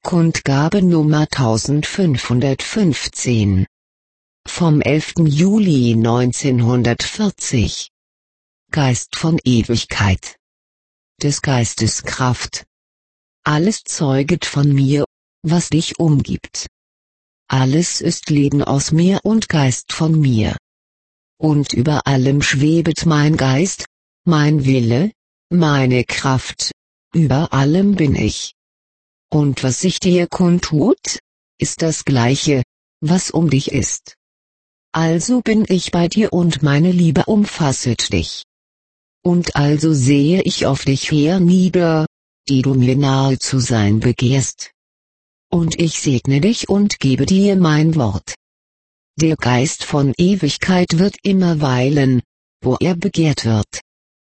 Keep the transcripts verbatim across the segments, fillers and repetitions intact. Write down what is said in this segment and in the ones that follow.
Kundgabe Nummer eintausendfünfhundertfünfzehn. Vom elften Juli neunzehnhundertvierzig. Geist von Ewigkeit. Des Geistes Kraft. Alles zeuget von mir, was dich umgibt. Alles ist Leben aus mir und Geist von mir. Und über allem schwebet mein Geist, mein Wille, meine Kraft, über allem bin ich. Und was sich dir kundtut, ist das Gleiche, was um dich ist. Also bin ich bei dir und meine Liebe umfasset dich. Und also sehe ich auf dich hernieder, die du mir nahe zu sein begehrst. Und ich segne dich und gebe dir mein Wort. Der Geist von Ewigkeit wird immer weilen, wo er begehrt wird.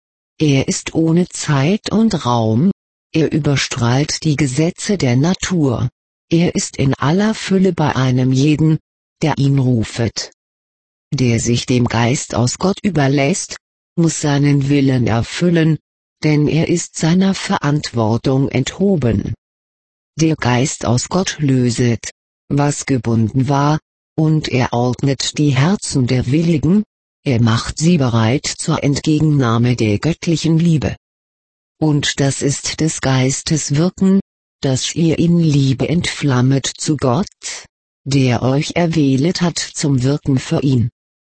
Er ist ohne Zeit und Raum, er überstrahlt die Gesetze der Natur, er ist in aller Fülle bei einem jeden, der ihn rufet. Der sich dem Geist aus Gott überlässt, muss seinen Willen erfüllen, denn er ist seiner Verantwortung enthoben. Der Geist aus Gott löset, was gebunden war, und er ordnet die Herzen der Willigen, er macht sie bereit zur Entgegennahme der göttlichen Liebe. Und das ist des Geistes Wirken, dass ihr in Liebe entflammet zu Gott, der euch erwählet hat zum Wirken für ihn.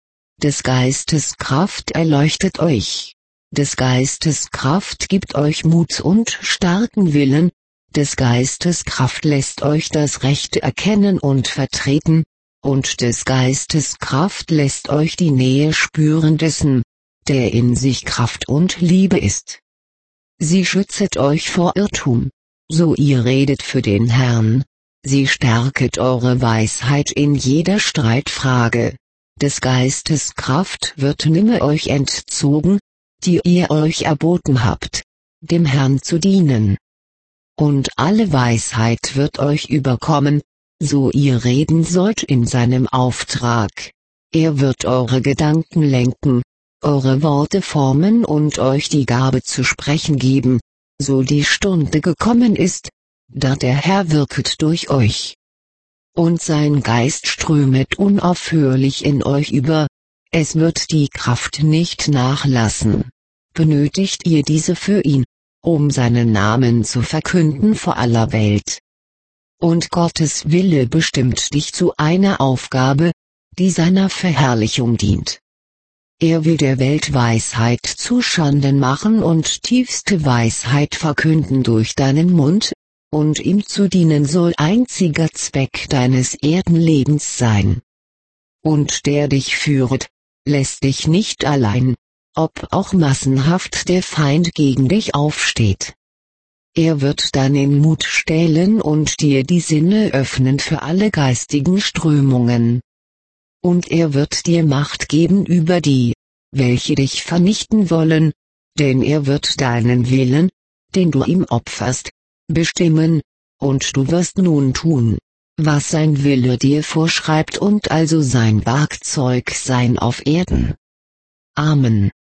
Des Geistes Kraft erleuchtet euch, des Geistes Kraft gibt euch Mut und starken Willen, des Geistes Kraft lässt euch das Rechte erkennen und vertreten, und des Geistes Kraft lässt euch die Nähe spüren dessen, der in sich Kraft und Liebe ist. Sie schützet euch vor Irrtum, so ihr redet für den Herrn, sie stärket eure Weisheit in jeder Streitfrage, des Geistes Kraft wird nimmer euch entzogen, die ihr euch erboten habt, dem Herrn zu dienen. Und alle Weisheit wird euch überkommen, so ihr reden sollt in seinem Auftrag. Er wird eure Gedanken lenken, eure Worte formen und euch die Gabe zu sprechen geben, so die Stunde gekommen ist, da der Herr wirket durch euch. Und sein Geist strömet unaufhörlich in euch über, es wird die Kraft nicht nachlassen. Benötigt ihr diese für ihn, um seinen Namen zu verkünden vor aller Welt. Und Gottes Wille bestimmt dich zu einer Aufgabe, die seiner Verherrlichung dient. Er will der Welt Weisheit zuschanden machen und tiefste Weisheit verkünden durch deinen Mund, und ihm zu dienen soll einziger Zweck deines Erdenlebens sein. Und der dich führet, lässt dich nicht allein, ob auch massenhaft der Feind gegen dich aufsteht. Er wird deinen Mut stählen und dir die Sinne öffnen für alle geistigen Strömungen. Und er wird dir Macht geben über die, welche dich vernichten wollen, denn er wird deinen Willen, den du ihm opferst, bestimmen, und du wirst nun tun, was sein Wille dir vorschreibt und also sein Werkzeug sein auf Erden. Amen.